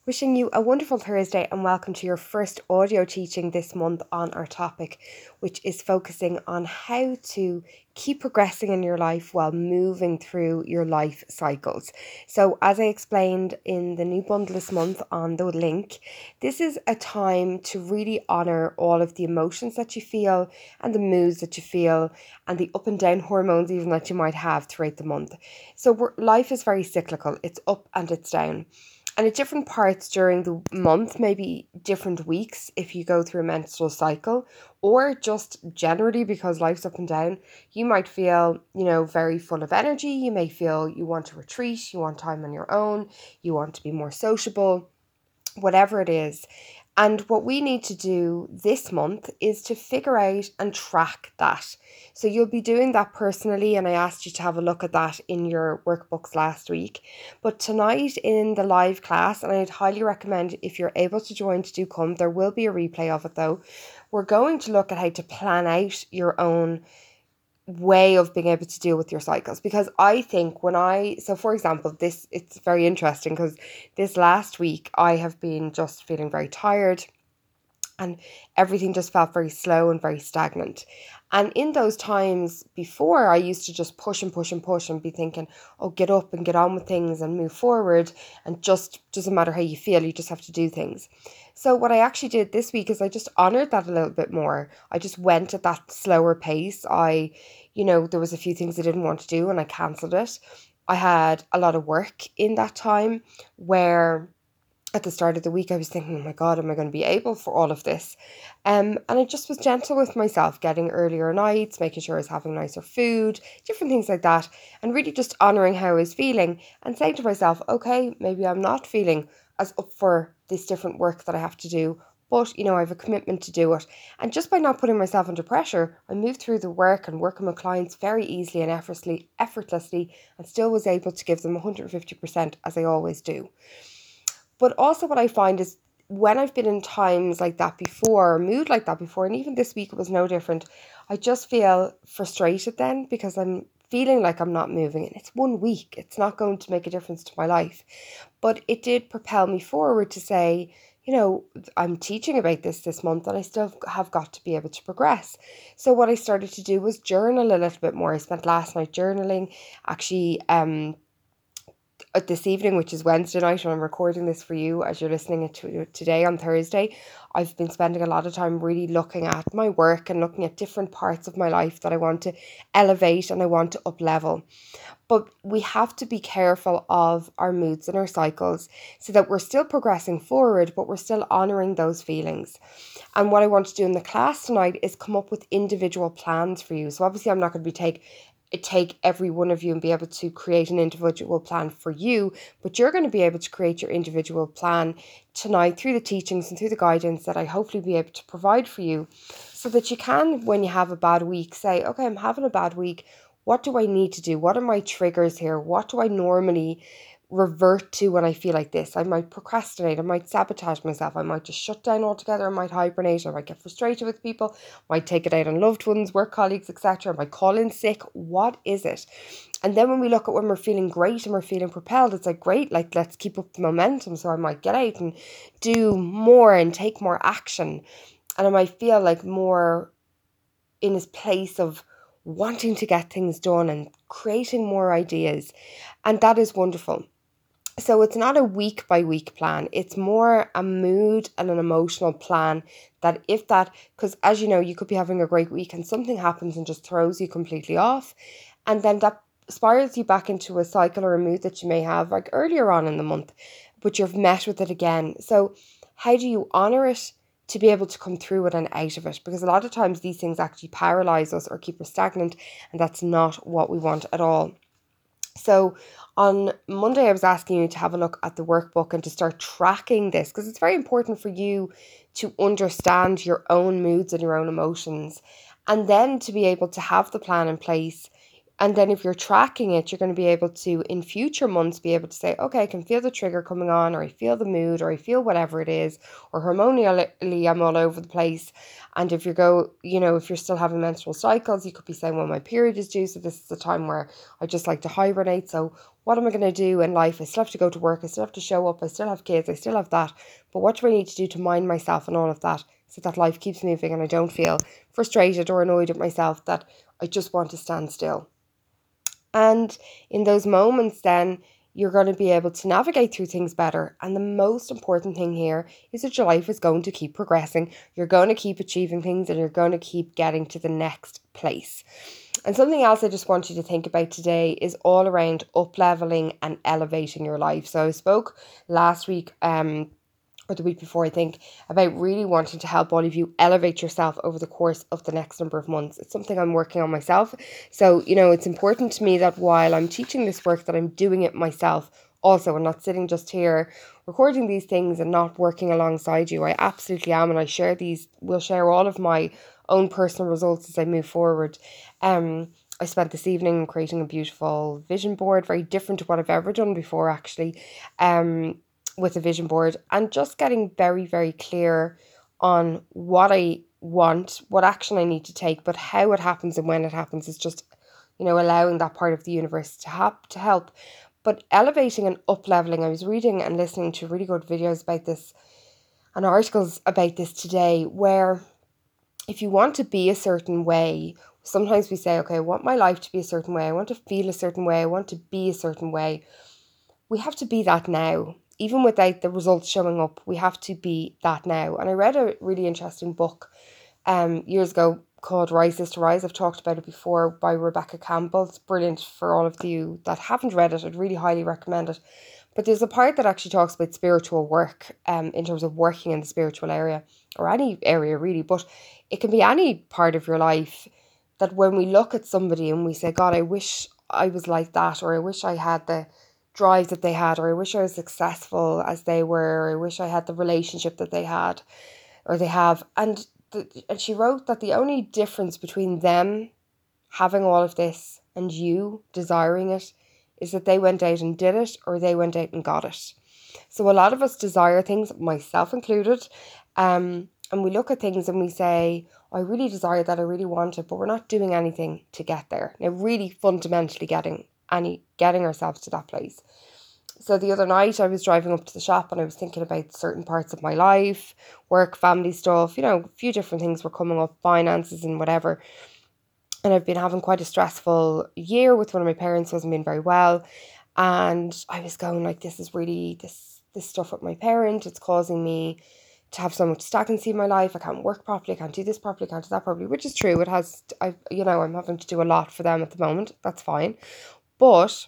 Wishing you a wonderful Thursday and welcome to your first audio teaching this month on our topic, which is focusing on how to keep progressing in your life while moving through your life cycles. So, as I explained in the new bundle this month on the link, this is a time to really honor all of the emotions that you feel and the moods that you feel and the up and down hormones even that you might have throughout the month. So, life is very cyclical, it's up and it's down. And at different parts during the month, maybe different weeks if you go through a menstrual cycle, or just generally because life's up and down, you might feel, very full of energy. You may feel you want to retreat, you want time on your own, you want to be more sociable, whatever it is. And what we need to do this month is to figure out and track that. So you'll be doing that personally, and I asked you to have a look at that in your workbooks last week. But tonight in the live class, and I'd highly recommend if you're able to join to do come, there will be a replay of it though. We're going to look at how to plan out your own way of being able to deal with your cycles, because I think for example, it's very interesting because this last week I have been just feeling very tired and everything just felt very slow and very stagnant. And in those times before, I used to just push and push and push and be thinking, oh, get up and get on with things and move forward, and just doesn't matter how you feel, you just have to do things. So what I actually did this week is I just honored that a little bit more. I just went at that slower pace. There was a few things I didn't want to do and I cancelled it. I had a lot of work in that time where at the start of the week, I was thinking, oh my God, am I going to be able for all of this? And I just was gentle with myself, getting earlier nights, making sure I was having nicer food, different things like that, and really just honouring how I was feeling and saying to myself, okay, maybe I'm not feeling as up for this different work that I have to do, but I have a commitment to do it. And just by not putting myself under pressure, I moved through the work and working with clients very easily and effortlessly, and still was able to give them 150% as I always do. But also what I find is when I've been in times like that before, mood like that before, and even this week it was no different, I just feel frustrated then because I'm feeling like I'm not moving. And it's 1 week. It's not going to make a difference to my life. But it did propel me forward to say, I'm teaching about this month and I still have got to be able to progress. So what I started to do was journal a little bit more. I spent last night journaling, actually this evening, which is Wednesday night, and I'm recording this for you as you're listening to today on Thursday. I've been spending a lot of time really looking at my work and looking at different parts of my life that I want to elevate and I want to up level. But we have to be careful of our moods and our cycles so that we're still progressing forward, but we're still honouring those feelings. And what I want to do in the class tonight is come up with individual plans for you. So obviously I'm not going to take every one of you and be able to create an individual plan for you, but you're going to be able to create your individual plan tonight through the teachings and through the guidance that I hopefully be able to provide for you, so that you can, when you have a bad week, say, okay, I'm having a bad week. What do I need to do? What are my triggers here? What do I normally revert to when I feel like this? I might procrastinate, I might sabotage myself, I might just shut down altogether, I might hibernate, I might get frustrated with people, might take it out on loved ones, work colleagues, etc. I might call in sick. What is it? And then when we look at when we're feeling great and we're feeling propelled, it's like, great, like let's keep up the momentum. So I might get out and do more and take more action. And I might feel like more in this place of wanting to get things done and creating more ideas. And that is wonderful. So it's not a week by week plan. It's more a mood and an emotional plan because as you know, you could be having a great week and something happens and just throws you completely off. And then that spirals you back into a cycle or a mood that you may have like earlier on in the month, but you've met with it again. So how do you honour it to be able to come through it and out of it? Because a lot of times these things actually paralyze us or keep us stagnant, and that's not what we want at all. So on Monday, I was asking you to have a look at the workbook and to start tracking this, because it's very important for you to understand your own moods and your own emotions, and then to be able to have the plan in place And then if you're tracking it, you're going to be able to, in future months, be able to say, okay, I can feel the trigger coming on, or I feel the mood, or I feel whatever it is, or hormonally I'm all over the place. And if if you're still having menstrual cycles, you could be saying, well, my period is due, so this is the time where I just like to hibernate. So what am I going to do in life? I still have to go to work. I still have to show up. I still have kids. I still have that. But what do I need to do to mind myself and all of that so that life keeps moving and I don't feel frustrated or annoyed at myself that I just want to stand still? And in those moments, then you're going to be able to navigate through things better. And the most important thing here is that your life is going to keep progressing. You're going to keep achieving things and you're going to keep getting to the next place. And something else I just want you to think about today is all around up-leveling and elevating your life. So I spoke last week, or the week before, I think, about really wanting to help all of you elevate yourself over the course of the next number of months. It's something I'm working on myself. So, it's important to me that while I'm teaching this work, that I'm doing it myself also, and not sitting just here recording these things and not working alongside you. I absolutely am, and we'll share all of my own personal results as I move forward. I spent this evening creating a beautiful vision board, very different to what I've ever done before, actually. With a vision board, and just getting very, very clear on what I want, what action I need to take, but how it happens and when it happens is just, allowing that part of the universe to help. But elevating and up-leveling, I was reading and listening to really good videos about this and articles about this today, where if you want to be a certain way, sometimes we say, okay, I want my life to be a certain way, I want to feel a certain way, I want to be a certain way. We have to be that now. Even without the results showing up, we have to be that now. And I read a really interesting book years ago called Rise Sister Rise. I've talked about it before, by Rebecca Campbell. It's brilliant. For all of you that haven't read it, I'd really highly recommend it. But there's a part that actually talks about spiritual work, in terms of working in the spiritual area, or any area really, but it can be any part of your life, that when we look at somebody and we say, God, I wish I was like that, or I wish I had the drive that they had, or I wish I was successful as they were, or I wish I had the relationship that they had or they have. And she wrote that the only difference between them having all of this and you desiring it is that they went out and did it, or they went out and got it. So a lot of us desire things, myself included, and we look at things and we say, I really desire that, I really want it, but we're not doing anything to get there. Now, really fundamentally getting ourselves to that place. So the other night I was driving up to the shop and I was thinking about certain parts of my life, work, family stuff, a few different things were coming up, finances and whatever. And I've been having quite a stressful year with one of my parents who hasn't been very well. And I was going like, this is really, this stuff with my parent, it's causing me to have so much stagnancy in my life. I can't work properly, I can't do this properly, I can't do that properly, which is true. I'm having to do a lot for them at the moment. That's fine. But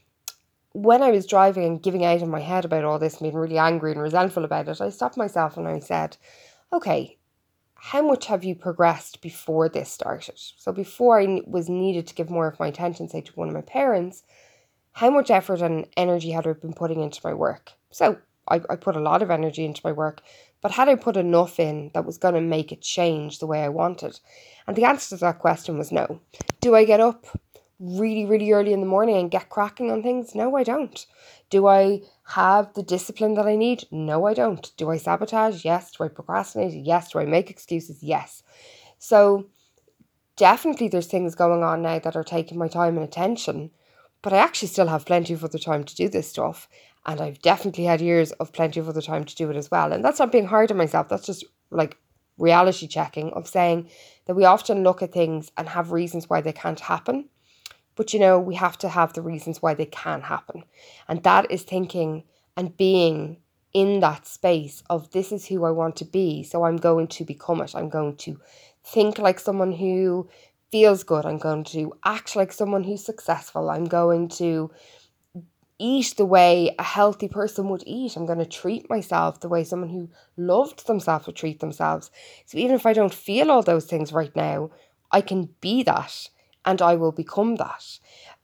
when I was driving and giving out in my head about all this, and being really angry and resentful about it, I stopped myself and I said, okay, how much have you progressed before this started? So before I was needed to give more of my attention, say, to one of my parents, how much effort and energy had I been putting into my work? So I put a lot of energy into my work, but had I put enough in that was going to make it change the way I wanted? And the answer to that question was no. Do I get up really, really early in the morning and get cracking on things? No, I don't. Do I have the discipline that I need? No, I don't. Do I sabotage? Yes. Do I procrastinate? Yes. Do I make excuses? Yes. So definitely there's things going on now that are taking my time and attention, but I actually still have plenty of other time to do this stuff. And I've definitely had years of plenty of other time to do it as well. And that's not being hard on myself. That's just like reality checking, of saying that we often look at things and have reasons why they can't happen. But we have to have the reasons why they can happen. And that is thinking and being in that space of, this is who I want to be, so I'm going to become it. I'm going to think like someone who feels good. I'm going to act like someone who's successful. I'm going to eat the way a healthy person would eat. I'm going to treat myself the way someone who loved themselves would treat themselves. So even if I don't feel all those things right now, I can be that. And I will become that.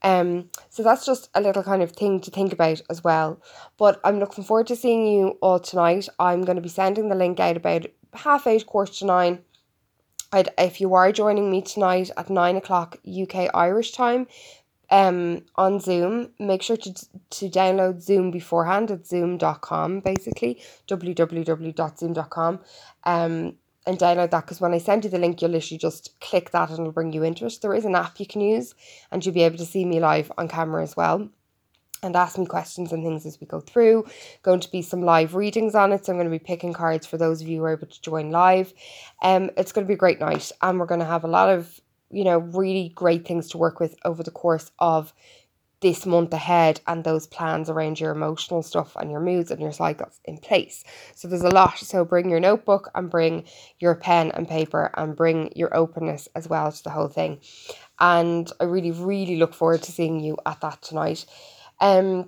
So that's just a little kind of thing to think about as well. But I'm looking forward to seeing you all tonight. I'm going to be sending the link out about 8:30, 9:15. if you are joining me tonight at 9 o'clock UK Irish time, on Zoom, make sure to download Zoom beforehand at zoom.com, basically www.zoom.com, and download that, because when I send you the link, you'll literally just click that and it'll bring you into it. There is an app you can use, and you'll be able to see me live on camera as well and ask me questions and things as we go through. Going to be some live readings on it, so I'm going to be picking cards for those of you who are able to join live. It's going to be a great night, and we're going to have a lot of, really great things to work with over the course of this month ahead, and those plans around your emotional stuff and your moods and your cycles in place. So there's a lot. So bring your notebook and bring your pen and paper and bring your openness as well to the whole thing. And I really, really look forward to seeing you at that tonight. And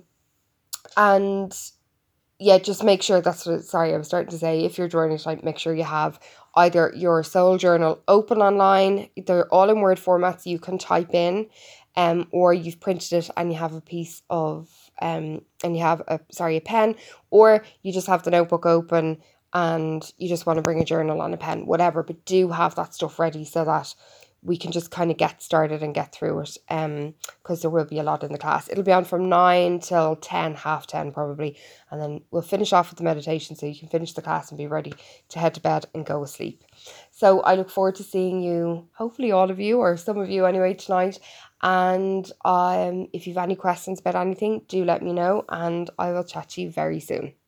yeah, just make sure I was starting to say, if you're joining tonight, make sure you have either your soul journal open online. They're all in Word format, so you can type in, or you've printed it and you have a piece of, and you have a pen, or you just have the notebook open and you just want to bring a journal and a pen, whatever, but do have that stuff ready so that we can just kind of get started and get through it, because there will be a lot in the class. It'll be on from 9 till 10, half 10 probably, and then we'll finish off with the meditation so you can finish the class and be ready to head to bed and go asleep. So I look forward to seeing you, hopefully all of you, or some of you anyway, tonight. And if you've any questions about anything, do let me know, and I will chat to you very soon.